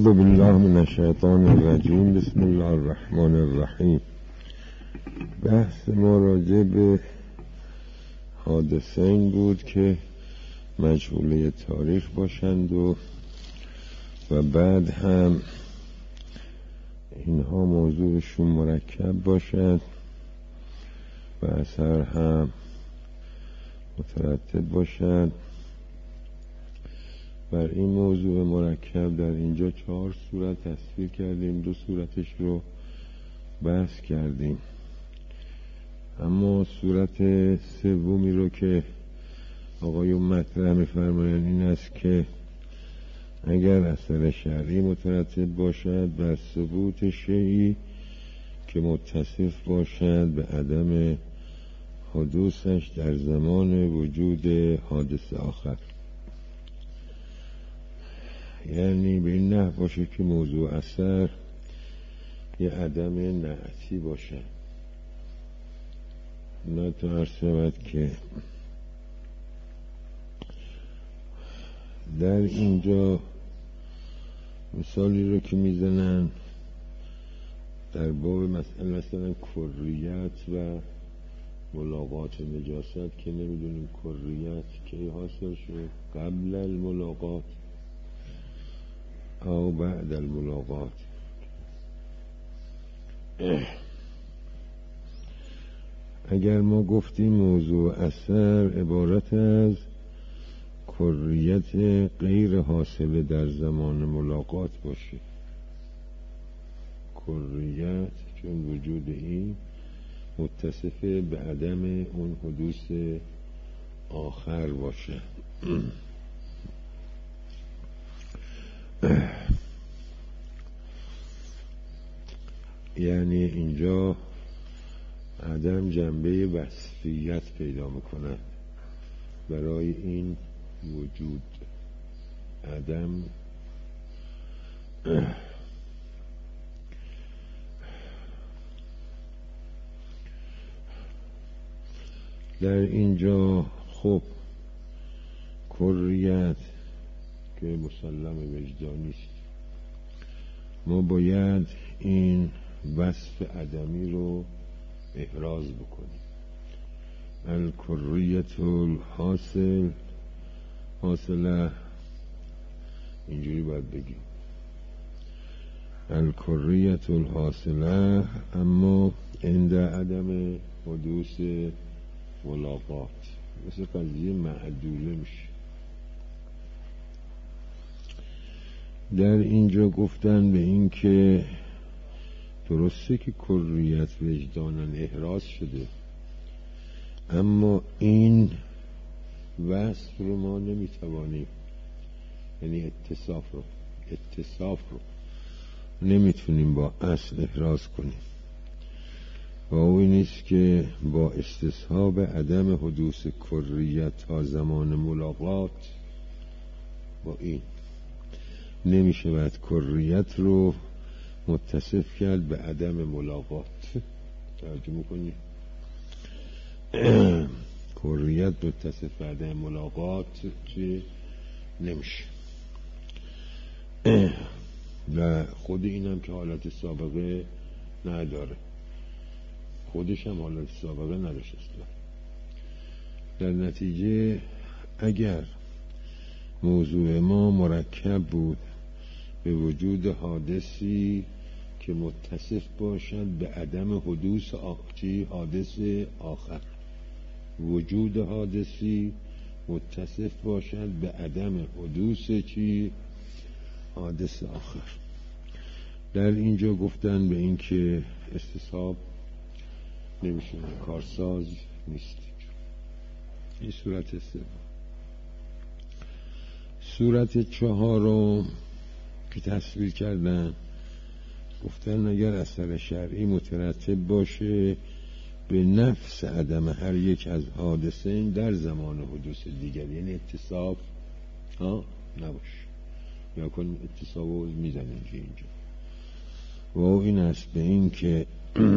اعوذ بالله من الشیطان الرجیم. بسم الله الرحمن الرحیم. بحث ما راجع به حادثین بود که مجهوله تاریخ باشند و بعد هم اینها موضوعشون مرکب باشد و اثر هم مترتب باشد. بر این موضوع مرکب در اینجا 4 صورت تصویر کردیم، 2 صورتش رو بحث کردیم، اما صورت سومی رو که آقایون مطرح می‌فرمایند این است که اگر اثر شرعی مترتب باشد بر ثبوت شیئی که متصف باشد به عدم حدوثش در زمان وجود حادث آخر، یعنی به این نحو باشه که موضوع اثر یه عدم نعتی باشه. نه تو عرض شود که در اینجا مثالی رو که میزنن در باب مثلا کریت و ملاقات نجاست که نمیدونیم کریت کی حاصل شد، قبل الملاقات او بعد الملاقات. اگر ما گفتیم موضوع اثر عبارت از کریت غیر حاصله در زمان ملاقات باشه، کریت چون وجود این متصف به عدم اون حدوث آخر باشه. یعنی اینجا عدم جنبه وصفیت پیدا میکنه برای این وجود. عدم در اینجا خب کریت که مسلم وجدانی است، ما باید این وصف عدمی رو احراز بکنیم. الکریت الحاصل، حاصله اینجوری باید بگیم الکریت الحاصله، اما عند عدم حدوث ملاقات مثل قضیه معدوله میشه. در اینجا گفتن به این که درسته که کریت وجدانن احراز شده، اما این وصف رو ما نمیتوانیم، یعنی اتصاف رو نمیتونیم با اصل احراز کنیم. و او اینیست که با استصحاب عدم حدوث کریت تا زمان ملاقات با این نمیشه باید کریت رو متصف کرد به عدم ملاقات. توجه میکنی؟ کریت متصف به عدم ملاقات چه نمیشه. و خود اینم که حالت سابقه نداره، خودش هم حالت سابقه نداشت اصلا. در نتیجه اگر موضوع ما مرکب بود به وجود حادثی که متصف باشد به عدم حدوث حادث آخر، وجود حادثی متصف باشد به عدم حدوث حادث آخر، در اینجا گفتن به این که استصحاب نمیشه، کارساز نیست. این صورت سوم. صورت 4 که تصویر کردن گفتن اگر اثر شرعی مترتب باشه به نفس عدم هر یک از حادثین در زمان حدوث دیگر، یعنی اتصاف نباشه، یا کن اتصاف رو میزنن اینجا. و این است به این که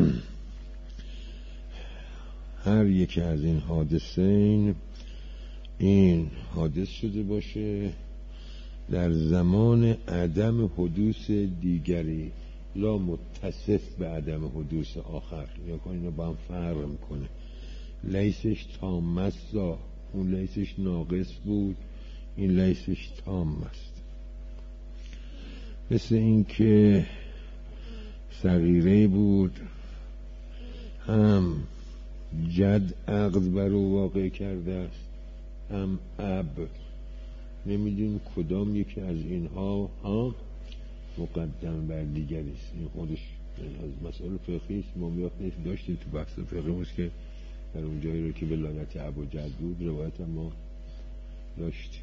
هر یک از این حادثین این حادث شده باشه در زمان عدم حدوث دیگری، لا متصف به عدم حدوث آخر. یا کنه اینو با هم فرق میکنه. لیسش تام است، اون لیسش ناقص بود، این لیسش تام است. مثل این که صغیره بود، هم جد عقد بر او واقع کرده است، هم اب. نمیدونیم کدام یکی از اینها مقدم بر دیگری است. این خودش از مسائل فقهی است. ما داشتیم تو بحث فقهی است که در اون جایی رو که ولایت اب و جد بود روایت ما داشتیم.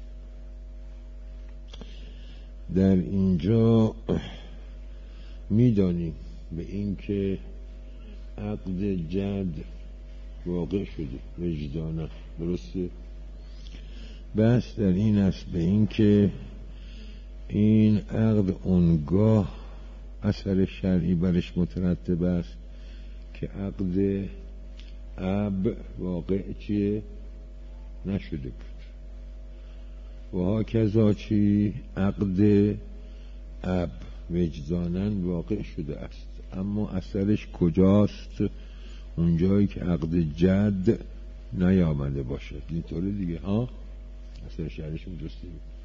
در اینجا میدانیم به این که عقد جد واقع شده وجدانه، درسته؟ بس در این است به این که این عقد اونگاه اثر شرعی برش مترتب است که عقد اب واقع چیه؟ نشده بود. و ها کذا چی؟ عقد اب وجدانن واقع شده است، اما اثرش کجاست؟ اونجایی که عقد جد نیامده باشد. اینطوره دیگه اثر شرعیش درسته.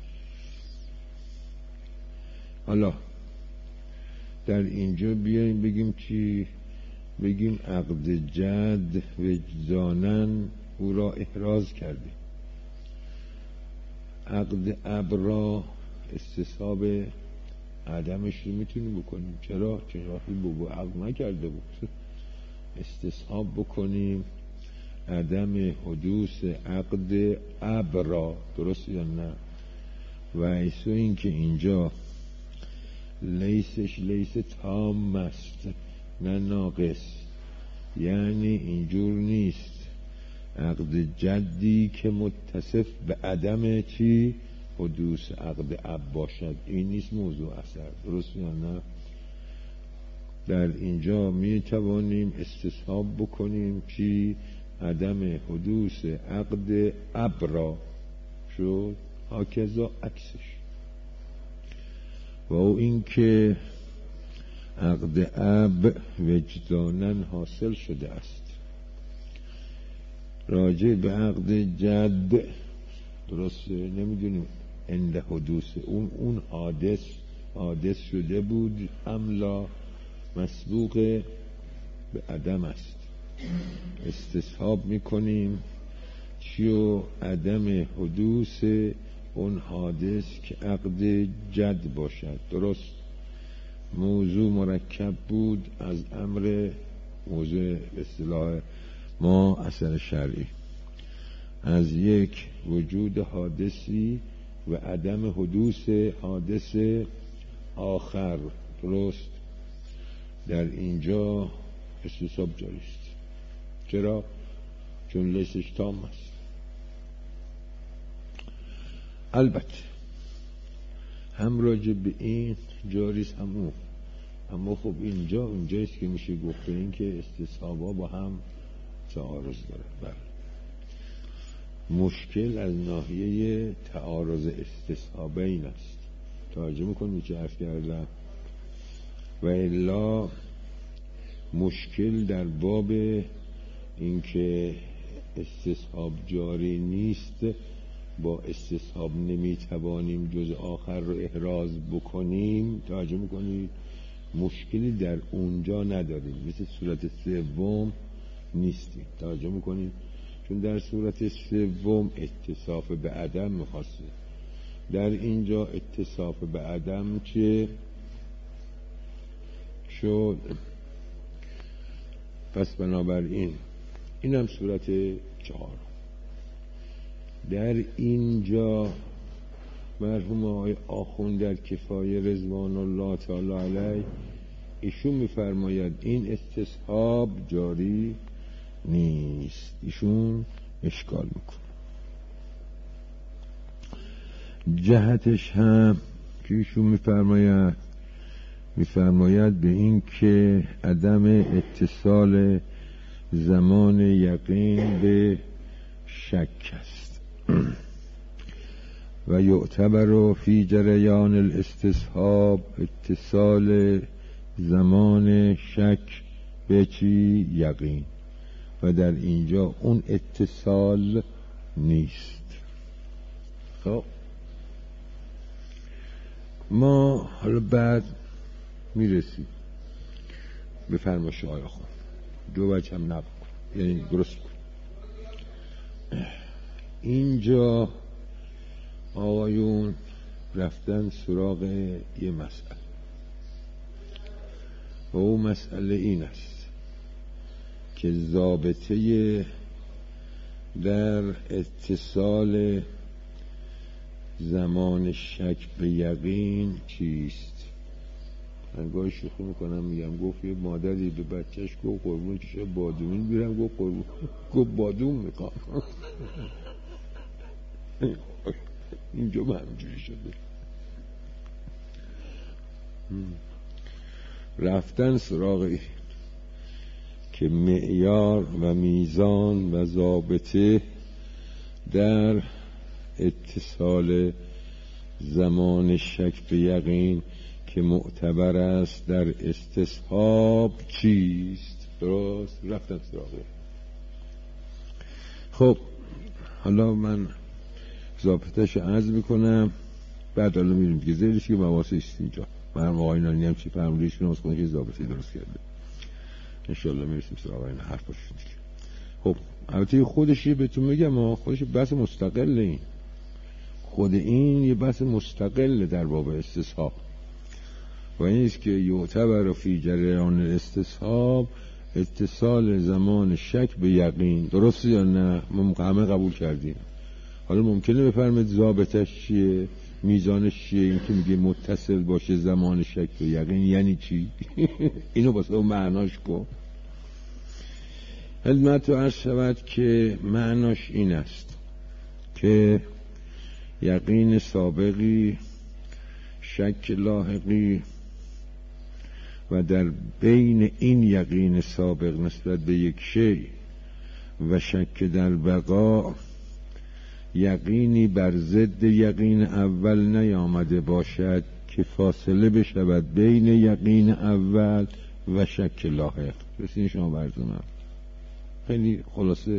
حالا در اینجا بیاییم بگیم چی؟ بگیم عقد جد وجدانن او را احراز کرده. عقد اب را استصحاب عدمش رو میتونیم بکنیم. چرا؟ چون وقتی بابا عقد نکرده بود استصحاب بکنیم عدم حدوث عقد اب را، درست یا نه؟ و ایسو این که اینجا لیسش لیس تام است نه ناقص، یعنی اینجور نیست عقد جدی که متصف به عدم چی؟ حدوث عقد اب باشد. این نیست موضوع اثر، درست یا نه؟ در اینجا می توانیم استصحاب بکنیم چی؟ عدم حدوث عقد اب را شد، هاکذا عکسش. و او این که عقد اب وجدانن حاصل شده است. راجع به عقد جد درسته نمیدونیم عند حدوث اون حادث شده بود املا مسبوق به عدم است. استصحاب میکنیم چیو؟ عدم حدوث اون حادث که عقد جد باشد. درست موضوع مرکب بود از امر موضوع اصطلاح ما اثر شرعی، از یک وجود حادثی و عدم حدوث حادث آخر. درست در اینجا استصحاب جاری است. چرا؟ چون لیسش تام است. البته هم راجع به این جاریست همون، اما خب اینجاییست که میشه گفته این که استصحابا با هم تعارض داره. بله، مشکل از ناحیه تعارض استصحابین است. توجه میکنید چه عرض کردم؟ و الا مشکل در باب اینکه استصحاب جاری نیست، با استصحاب نمیتوانیم جز آخر رو احراز بکنیم. توجه میکنید؟ مشکلی در اونجا نداریم، مثل صورت سوم نیستیم. توجه میکنید؟ چون در صورت سوم اتصاف به عدم میخواسته، در اینجا اتصاف به عدم چه شد؟ پس بنابراین این هم صورت 4. در اینجا مرحوم آقای آخوند در کفایه رضوان الله تعالی علیه ایشون میفرماید این استصحاب جاری نیست. ایشون اشکال میکنه. جهتش هم که ایشون میفرماید به این که عدم اتصال زمان یقین به شک است. و یعتبر فی جریان الاستصحاب اتصال زمان شک به چی؟ یقین. و در اینجا اون اتصال نیست. خب ما حالا بعد میرسیم به فرمایش آقای خود دو وجه هم نبکن، یعنی درست کن. اینجا آقایون رفتن سراغ یه مسئله و اون مسئله این است که ضابطه در اتصال زمان شک به یقین چیست؟ من گاهی شوخی میکنم میگم گفت یه مادری به بچهش گفت قربون چشه بادومین میرم، گفت قربون، گفت بادوم میخوام. اینجا من همجوری شده. رفتن سراغی که معیار و میزان و ضابطه در اتصال زمان شک به یقین که معتبر است در استصحاب چیست؟ درست رفتن سراغی. خب حالا من ضابطه‌شو عرض میکنم، بعد حالا میریم دیگه زیرش که مواسه است. اینجا مرم آقای نانی هم چی فرمودیشون از کنه که ضابطه درست کرده. انشالله میرسیم سراغ این حرفاشون دیگه. خب البته خودشی بهتون میگم، خودش بحث مستقله. این خود این یه بحث مستقله در باب استصحاب و این است که یعتبر فی جریان الاستصحاب اتصال زمان شک به یقین. درسته یا نه؟ ما همه قبول کردیم. حالا ممکنه بفرمایید ضابطش چیه، میزانش چیه؟ این که میگه متصل باشه زمان شک به یقین یعنی چی؟ اینو واسه اون معناش کن. خدمت عرض شود که معناش این است که یقین سابقی، شک لاحقی و در بین این یقین سابق نسبت به یک شی و شک در بقا یقینی بر ضد یقین اول نیامده باشد که فاصله بشود بین یقین اول و شک لاحق. رسید شما برزونم خیلی خلاصه.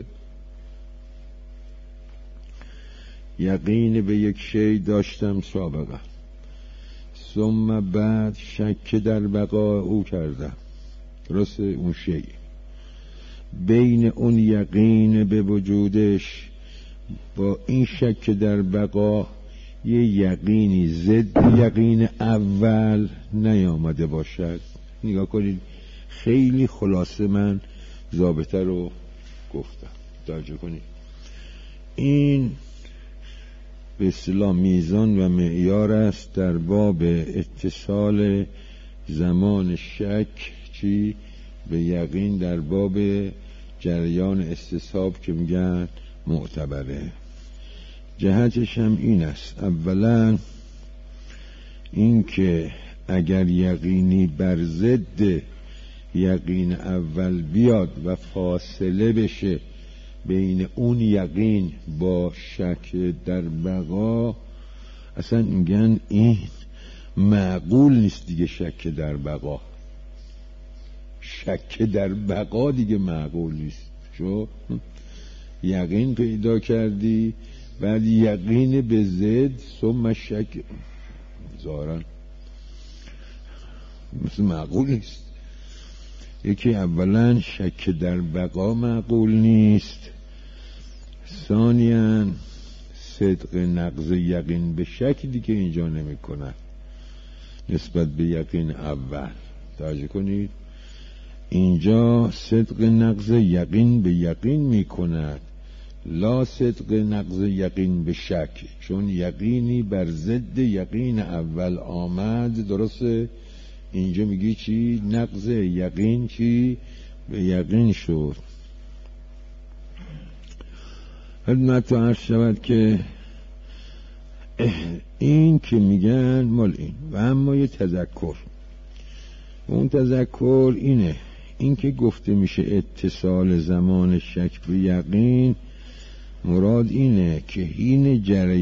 یقین به یک شی داشتم سابقا، ثم بعد شک در بقا او کردم. درسته؟ اون شی بین اون یقین به وجودش با این شک در بقا یه یقینی ضد یقین اول نیامده باشد. نگاه کنید خیلی خلاصه من ضابطه رو گفتم، توجه کنید. این به اصطلاح میزان و معیار است در باب اتصال زمان شک چی به یقین در باب جریان استصحاب که میگن معتبره. جهتش هم این است، اولا این که اگر یقینی بر ضد یقین اول بیاد و فاصله بشه بین اون یقین با شک در بقا، اصلا میگن این معقول نیست دیگه. شک در بقا، شک در بقا دیگه معقول نیست. شو یقین پیدا کردی بعد یقین به ضد ثم شک، ظاهرا مثل معقول نیست. یکی اولا شک در بقا معقول نیست، ثانیاً صدق نقض یقین به شک دیگه اینجا نمی کند نسبت به یقین اول. توجه کنید اینجا صدق نقض یقین به یقین می کند، لا صدق نقض یقین به شک، چون یقینی بر ضد یقین اول آمد. درسته؟ اینجا میگی چی؟ نقض یقین چی؟ به یقین شد. خدمت تو عرض شود که این که میگن مال این و اما یه تذکر، اون تذکر اینه، این که گفته میشه اتصال زمان شک به یقین مراد اینه که حین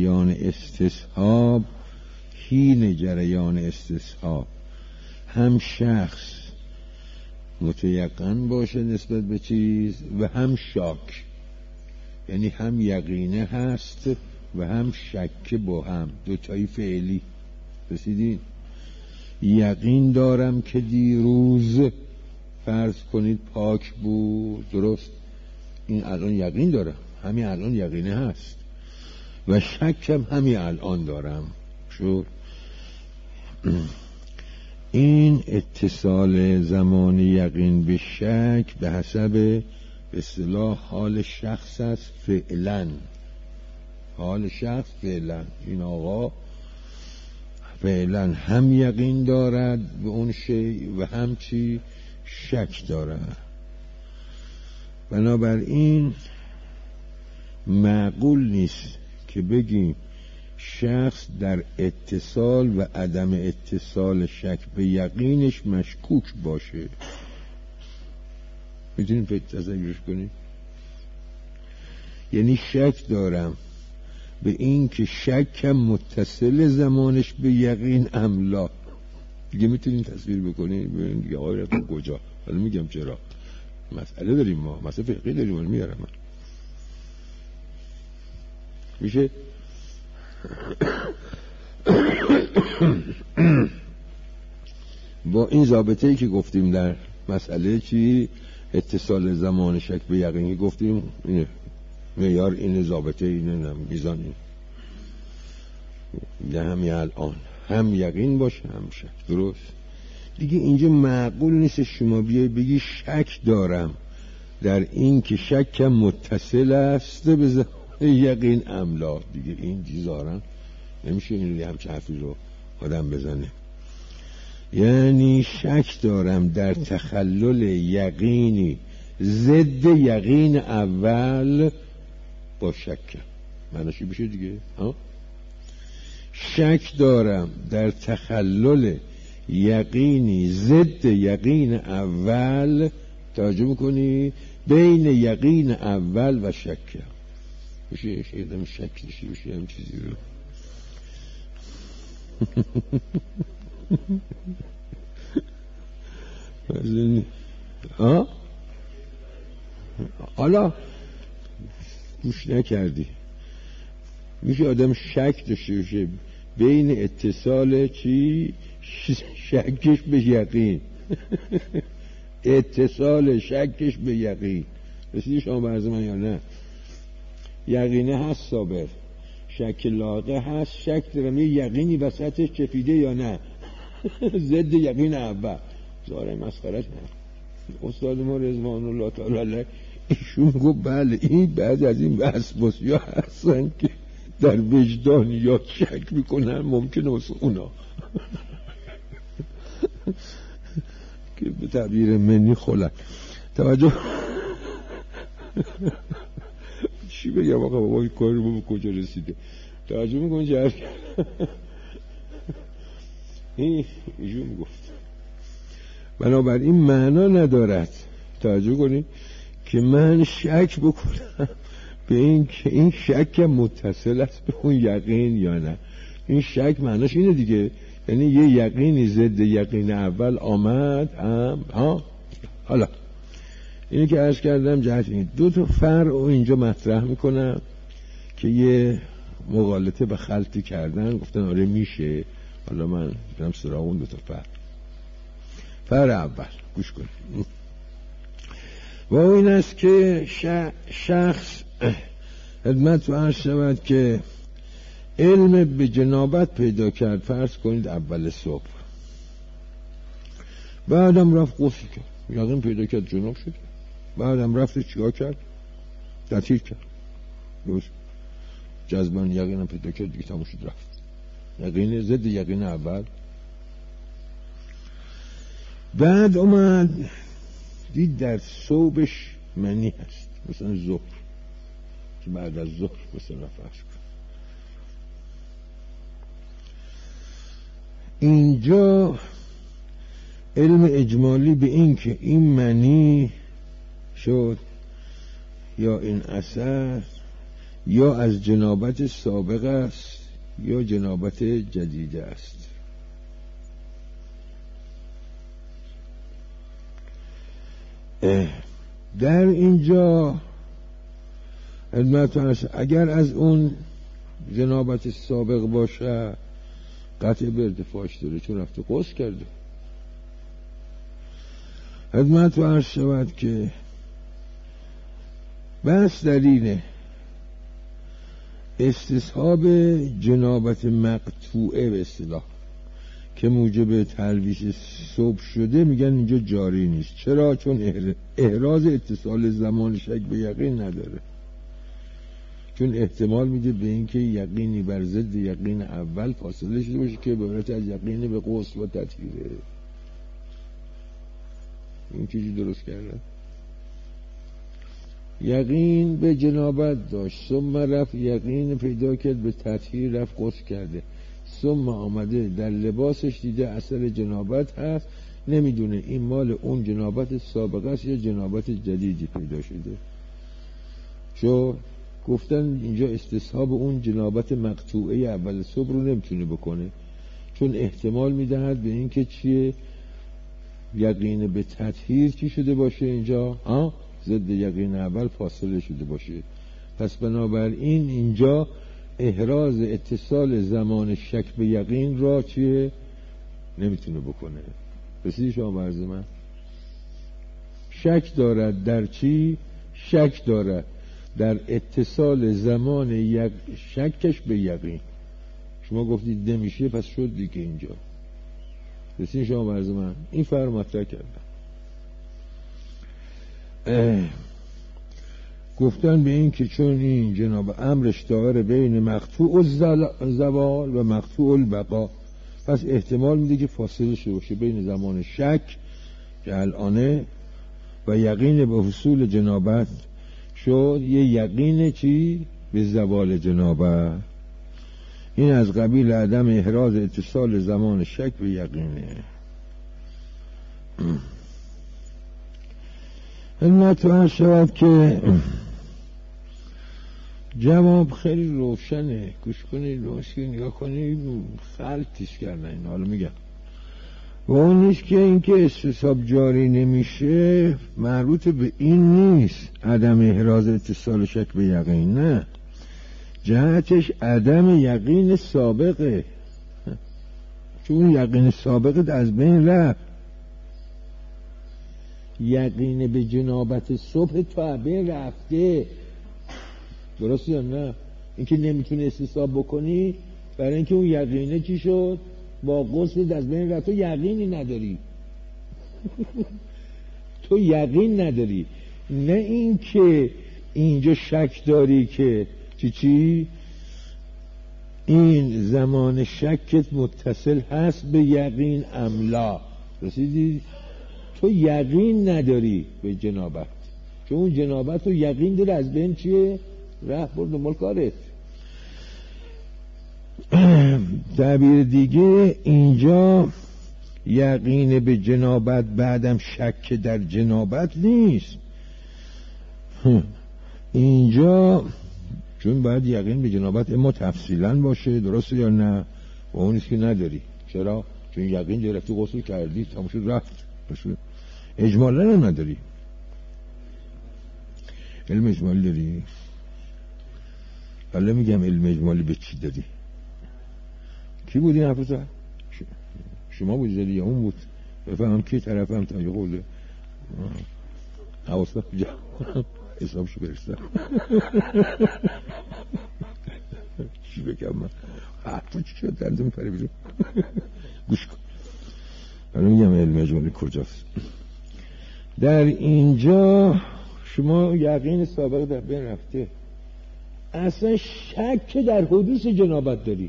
جریان استصحاب هم شخص متیقن باشه نسبت به چیز و هم شاک، یعنی هم یقینه هست و هم شک، با هم دوتایی فعلی. رسیدین؟ یقین دارم که دیروز فرض کنید پاک بود، درست؟ این الان یقین دارم، همین الان یقینه هست، و شکم همین الان دارم. شد این اتصال زمان یقین به شک به حسب به اصطلاح حال شخص است فعلا. حال شخص فعلا، این آقا فعلا هم یقین دارد به اون شی و هم چی؟ شک دارد. بنابراین معقول نیست که بگیم شخص در اتصال و عدم اتصال شک به یقینش مشکوک باشه. میتونیم تصورش کنیم؟ یعنی شک دارم به این که شکم متصل زمانش به یقین املا. دیگه میتونیم تصویر بکنیم؟ ببینیم دیگه آقای رفتم کجا؟ حالا میگم چرا. مسئله داریم ما، مسئله فقهی داریم، حالا میارم من. میشه با این ضابطه‌ای که گفتیم در مسئله چی؟ اتصال زمان شک به یقین گفتیم، اینه معیار، اینه ضابطه، اینه میزان، اینه همین الان هم یقین باشه هم شک. درست؟ دیگه اینجا معقول نیست شما بیای بگی شک دارم در این که شکم متصل است به زمان یقین املا. دیگه این ظاهرا نمیشه این همچه حرفی رو آدم بزنه. یعنی شک دارم در تخلل یقینی ضد یقین اول با شک. معنیش بشه دیگه ها؟ شک دارم در تخلل یقینی ضد یقین اول، توجه میکنی؟ بین یقین اول و شک. بشه شیدم شک داشته بشه هم چیزی رو حالا گوش نکردی. میشه آدم شک داشته باشه بین اتصال چی؟ شکش به یقین. اتصال شکش به یقین. رسیدی شما به عرض من یا نه؟ یقینه هست صابر، شک لاغه هست، شک دارم یه یقینی وسطش چفیده یا نه. ضد یقین اول. زاره مسخرش نه. استاد ما رضوان الله تعالی علیه ایشون گفت بله این بعد از این وسوسه‌ها هستن که در وجدانیات شک میکنن، ممکنه واسه اونا که به تعبیر منی خلق. توجه چی بگم آقا بابا این کار رو به کجا رسیده؟ توجه میکنی چه حرف ایشون گفت بنابراین معنا ندارد، توجه کنی، که من شک بکنم به این که این شک متصل است به اون یقین یا نه. این شک معناش اینه دیگه، یعنی یه یقینی ضد یقین اول آمد ها. حالا اینی که عرض کردم جهت این دو تا فرع رو اینجا مطرح میکنم که یه مغالطه به خلطی کردن، گفتن آره میشه. حالا من برم سراغ اون دو تا فرع. فرع اول گوش کنید و این است که شخص خدمت و عرض شود که علم به جنابت پیدا کرد، فرض کنید اول صبح، بعدم رفت غسل کرد، یقین پیدا کرد جناب شد، بعدم رفت چیکار کرد؟ تطهیر کرد، درست؟ جذبان یقینم پیدا کرد دیگه تموم شد رفت. یقین ضد یقین اول. بعد اومد دید در صوبش منی هست، مثلا ظهر که بعد از ظهر مثلا فرض کن. اینجا علم اجمالی به این که این منی شد یا این اثر یا از جنابت سابق است یا جنابت جدید است. در اینجا اگر از اون جنابت سابق باشه قطع به ارتفاعش داره، چون رفته غسل کرده. خدمت رو عرض شود که بس دلیل استصحاب جنابت مقطوعه به اصطلاح که موجب تلویث صبح شده میگن اینجا جاری نیست. چرا؟ چون احراز اتصال زمان شک به یقین نداره، چون احتمال میده به اینکه یقینی بر ضد یقین اول فاصله شده باشه که به عبارت از یقین به غسل و تطهیره. این چیزی درست کرده. یقین به جنابت داشت، ثم رفت یقین پیدا کرد به تطهیر، رفت غسل کرده، ثم آمده در لباسش دیده اثر جنابت هست، نمیدونه این مال اون جنابت سابقه است یا جنابت جدیدی پیدا شده. چون گفتن اینجا استصحاب اون جنابت مقطوعه اول صبح رو نمیتونه بکنه، چون احتمال میدهد به این که چیه یقین به تطهیر چی شده باشه اینجا ضد یقین اول فاصله شده باشه. پس بنابراین اینجا احراز اتصال زمان شک به یقین را چیه نمیتونه بکنه. رسیدی شما برز من؟ شک دارد در چی؟ شک دارد در اتصال زمان شکش به یقین. شما گفتید نمیشه، پس شد دیگه اینجا. رسیدی شما برز من؟ این فرق مطرح کردم. گفتن به این که چون این جناب امرش داره بین مقطوع الزوال و مقطوع البقا، پس احتمال میده که فاصله شده باشه بین زمان شک که الانه و یقین به حصول جنابت. شد یه یقین چی؟ به زوال جنابت. این از قبیل عدم احراز اتصال زمان شک به یقینه. علمت شود که جواب خیلی روشنه. گوش کنید روشنی نگاه کنید، خلطش کردن این. حالا میگم و اونیش که اینکه استصحاب جاری نمیشه مربوط به این نیست عدم احراز اتصال شک به یقین، نه، جهتش عدم یقین سابقه، چون یقین سابقه از بین رفت. یقین به جنابت صبح تا بین رفته، درست یا نه؟ اینکه نمیتونه استصحاب بکنی برای اینکه اون یقینه چی شد؟ با غسل از بین رفت. تو یقینی نداری تو یقین نداری، نه اینکه اینجا شک داری که چی این زمان شکت متصل هست به یقین املا. رسیدی؟ تو یقین نداری به جنابت، چون اون جنابت رو یقین داره از بین چیه؟ رفت برد دنبال کارت. تعبیر دیگه اینجا یقین به جنابت بعدم شک در جنابت نیست. اینجا چون باید یقین به جنابت اما تفصیلا باشه، درسته یا نه؟ و اونیست که نداری. چرا؟ چون یقین گرفتی غسل کردی تمام شد رفت. اجمالا هم نداری. علم اجمالی داری؟ حالا میگم علم اجمالی به چی داری؟ کی بود این حرف زد؟ شما بود زدی یا اون بود؟ بفهم کی طرفم تا یه قوله حواسم کجا حسابشو برستم. چی بگم من؟ حرفا چی شد دردم پره بیرون. گوش کن. حالا میگم علم اجمالی کجاست. در اینجا شما یقین سابق در بین رفته، اصلا شک در حدوث جنابت داری.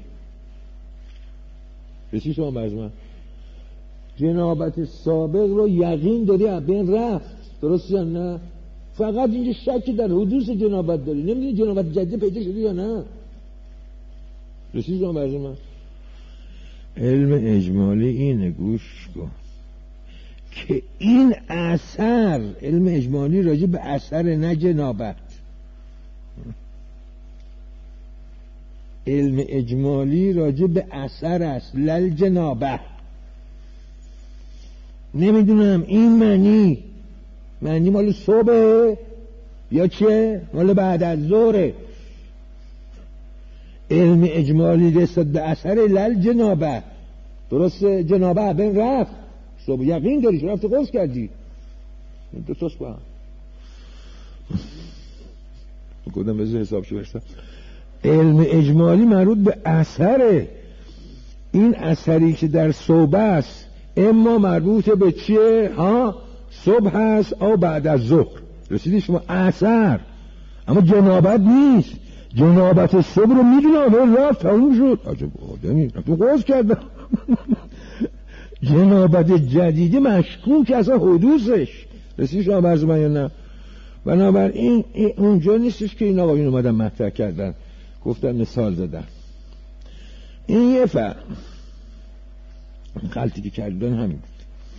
بسی شما برز من جنابت سابق رو یقین داری از بین رفت، درست یا نه؟ فقط اینجا شک در حدوث جنابت داری، نمیدونی جنابت جدید پیدا شده یا نه. بسی شما برز من علم اجمالی اینه، گوش کن که این اثر، علم اجمالی راجع به اثر نه جنابت، علم اجمالی راجع به اثر است، لل جنابه. نمیدونم این معنی مال صبح یا چه، مال بعد از ظهره. علم اجمالی رسد به اثر لل جنابه. درسته؟ جنابه بین رفت، صبح یقین داری چون رفت غسل کردی، دو تاست با هم گفتم بذار حساب شو برسم. علم اجمالی مربوط به اثره. این اثری که در صبح است اما مربوط به چیه؟ صبح هست او بعد از ظهر. رسیدی شما اثر، اما جنابت نیست. جنابت صبح رو میدونم رفت تموم شد، عجب آدمی رفتم غسل کردم. جنابت جدیدی مشکوک اصلا حدوثش. رسیدی شما برز من یا نه؟ بنابراین اونجا نیستش که این آقایون اومدن مطرح کردن، گفتن مثال زدن. این یه غلطی که کردن همین بود.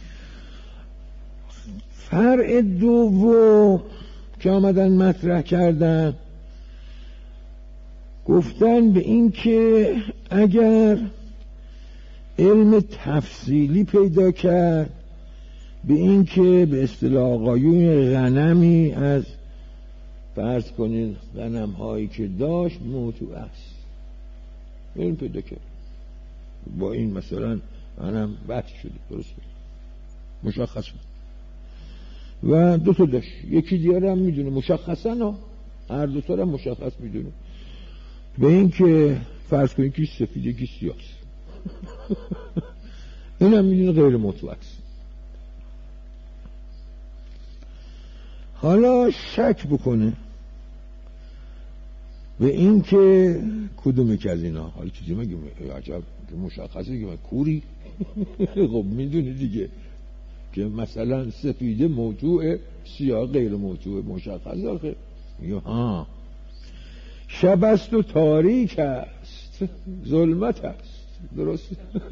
فرع دوم که آمدن مطرح کردن، گفتن به این که اگر علم تفصیلی پیدا کرد، به این که به اصطلاح آقایون غنمی از فرض کنین غنم هایی که داشت موضوع است، علم پیدا کرد با این مثلا غنم بط شده، درست مشخص بود و دو تا داشت، یکی دیگر هم میدونه مشخصا، هر دو تا هم مشخص میدونه، به این که فرض کنین که سفید یکی سیاه این هم میدونه غیر مطلق. حالا شک بکنه به این که کدوم که از اینا، حالا چیزی مگه عجب مشخصه که من کوری خب میدونی دیگه که مثلا سفیده موضوع، سیاه غیر موضوع، مشخص آخه. میگه شب است و تاریک است، ظلمت است، درست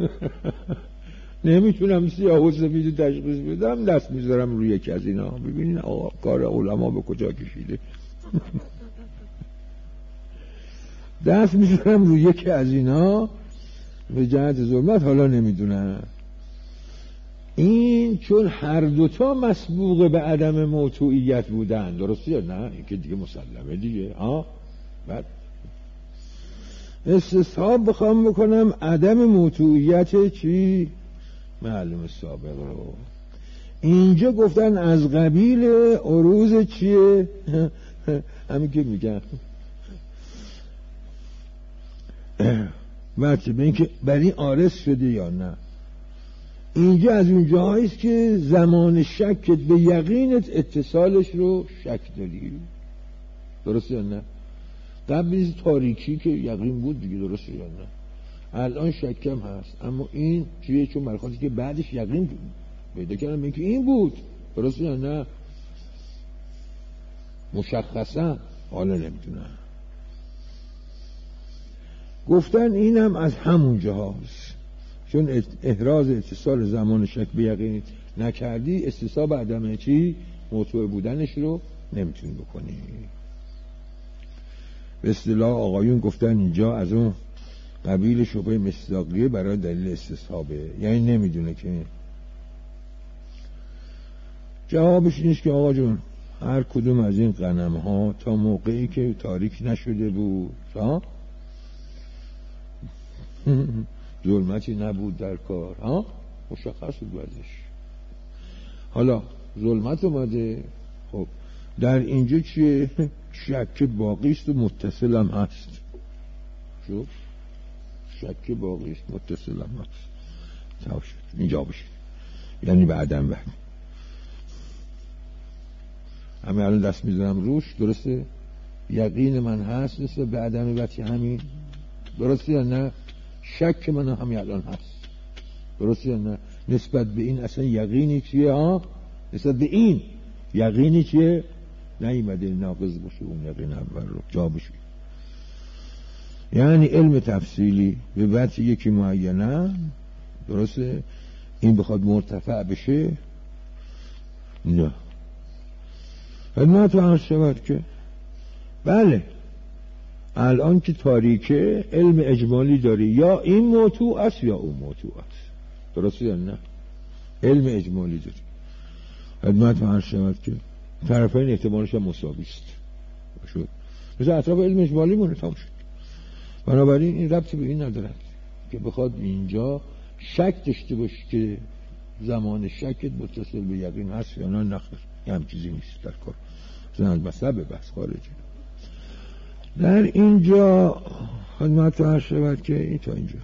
نمیتونم سیاه و سفید تشخیص بدم، دست میذارم روی یکی از اینا. ببینین آقا کار علما به کجا کشیده. دست میذارم روی یکی از اینا به جهت ظلمت. حالا نمیدونم این چون هر دوتا مسبوق به عدم موضوعیت بودن، درسته یا نه؟ این که دیگه مسلمه دیگه. بعد استصحاب بخوام بکنم عدم موضوعیت چی؟ معلوم سابق رو اینجا گفتن از قبیل عروض چیه؟ همین که میگن بچه به این که برای عارض شده یا نه. اینجا از اون جاهاییست که زمان شکت به یقینت اتصالش رو شک داری، درسته یا نه؟ قبل تاریکی که یقین بود دیگه، درسته یا نه؟ الان شکم هست، اما این چیه؟ چون مرخواتی که بعدش یقین پیدا کردم اینکه این بود، درسته یا نه؟ مشخصا حالا نمیدونم. گفتن اینم از همون جاهاست، چون احراز اتصال زمان شک به یقین نکردی، استصحاب عدم چی؟ موضوع بودنش رو نمیتونی بکنی. به اصطلاح آقایون گفتن اینجا از اون قبیل شبهه مصداقیه برای دلیل استصحابه، یعنی نمیدونه که جوابش نیست که آقا جون هر کدوم از این غنم ها تا موقعی که تاریک نشده بود ظلمتی نبود در کار، مشخص بود ازش. حالا ظلمت اومده، خب در اینجا چیه؟ شک باقیست و متصل هم هست. شو شک باقیست متصل هم هست. تمام شد، اینجا بشه، یعنی به عدم وهم. همین الان دست میذارم روش، درسته؟ یقین من هست نسبت به عدم وهم همین، درسته یا نه؟ شک من همین الان هست، درسته یا نه؟ نسبت به این اصلا یقینی چیه؟ نسبت به این یقینی چیه؟ نیومده ناقض باشه اون یقین اول رو جا بشه. یعنی علم تفصیلی به وجه یکی معینه، درسته؟ این بخواد مرتفع بشه، نه خدمت رو عرض شود که بله الان که تاریکه علم اجمالی داری، یا این موضوع است یا اون موضوع است. درسته یا نه؟ علم اجمالی داری. خدمت عرض شود که طرفین احتمالش هم مساوی است. شد مثل اطراف علم اجمالی مونه تمام شد. بنابراین این ربطی به این ندارد که بخواد اینجا شک داشته باشه که زمان شکت متصل به یقین هست یا نه. نخیر، یه هم چیزی نیست در کار زند مصب بس خارجی. در اینجا خدمت عرض شود که این تا اینجا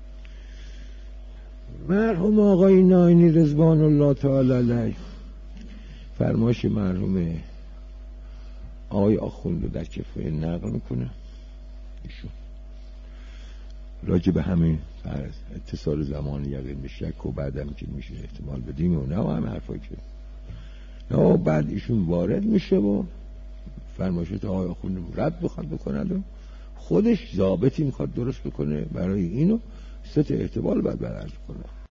مرحوم آقای ناینی رضوان الله تعالی علیه فرمایش مرحوم آقای آخوند رو در کفایه نقل میکنه. ایشون راجع به همین فرض اتصال زمان یقین به شک و بعدم که میشه احتمال بدیم و نه و همه حرفایی که نه، بعد ایشون وارد میشه و فرمایشات آقای آخوند رو رد بخواد بکند و خودش ضابطی میخواد درست بکنه برای اینو ست احتمال بعد برعرض کنه.